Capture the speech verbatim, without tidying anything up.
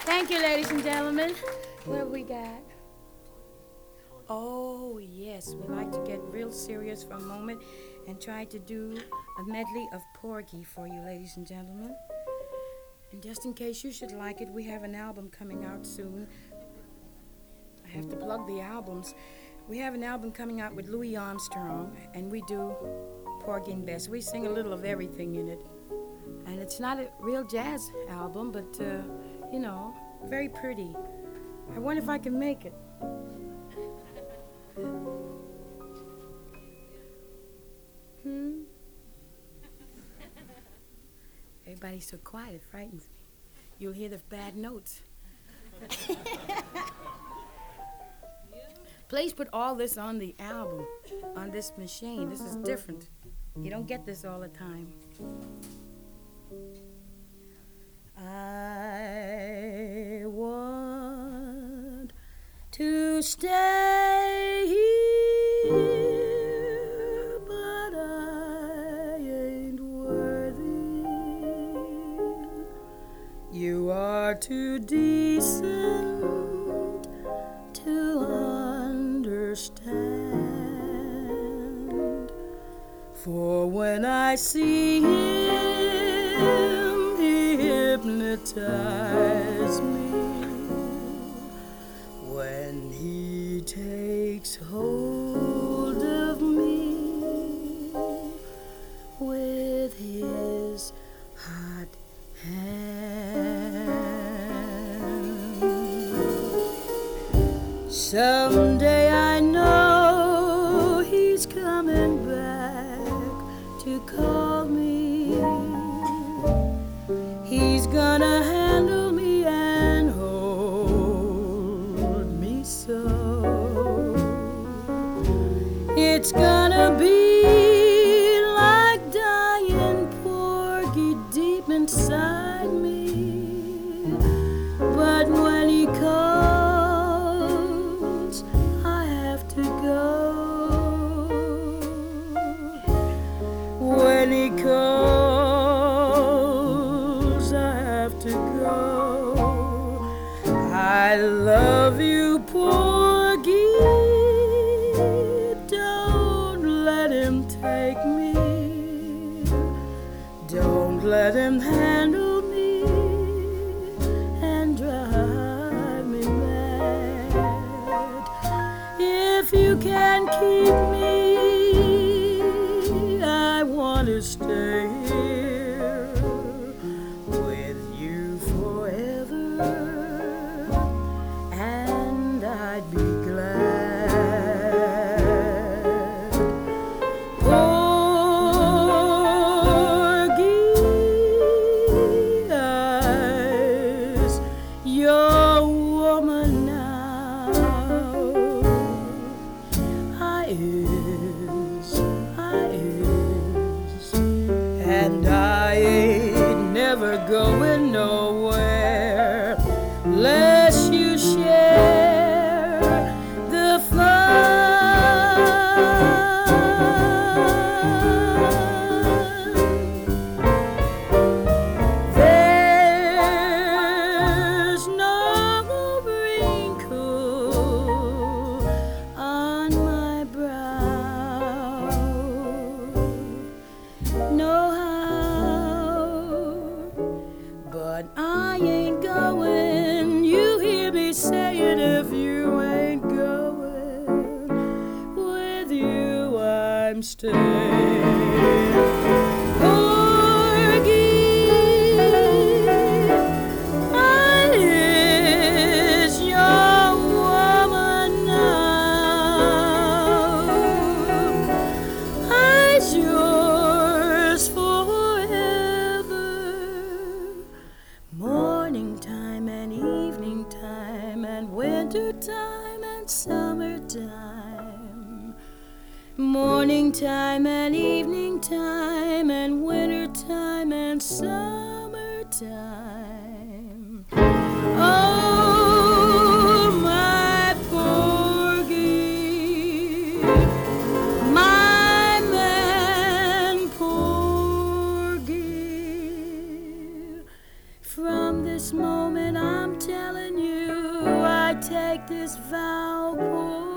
Thank you, ladies and gentlemen. What have we got? Oh, yes. We like to get real serious for a moment and try to do a medley of Porgy for you, ladies and gentlemen. And just in case you should like it, we have an album coming out soon. I have to plug the albums. We have an album coming out with Louis Armstrong, and we do Porgy and Bess. We sing a little of everything in it. And it's not a real jazz album, but, uh, you know, very pretty. I wonder if I can make it. Hmm? Everybody's so quiet, it frightens me. You'll hear the bad notes. Please put all this on the album, on this machine. This is different. You don't get this all the time. I want to stay here, but I ain't worthy. You are too decent to understand. For when I see him, he hypnotizes me. When he takes hold of me with his hot hand. Someday I know he's coming back to call me. He's gonna handle me and hold me so. It's gonna be like dying Porgy deep inside me. But when he calls, I have to go. When he calls, I have to go. I love you, Porgy. Don't let him take me. Don't let him handle me and drive me mad. If you can keep me, I want to stay here with you forever, and I'd be glad. Porgy eyes, you're a woman now. I is, I is, and I ain't never going nowhere lest you share the fun. There's no wrinkle on my brow. No how, but I ain't going. You hear me say it. If you ain't going, with you I'm staying. Porgy, I is your woman now. I's yours forever. Morning time and evening time and winter time and summertime. Morning time and evening time and winter time and summertime. Oh, my Porgy, my man Porgy. From this moment I'm telling take this vow,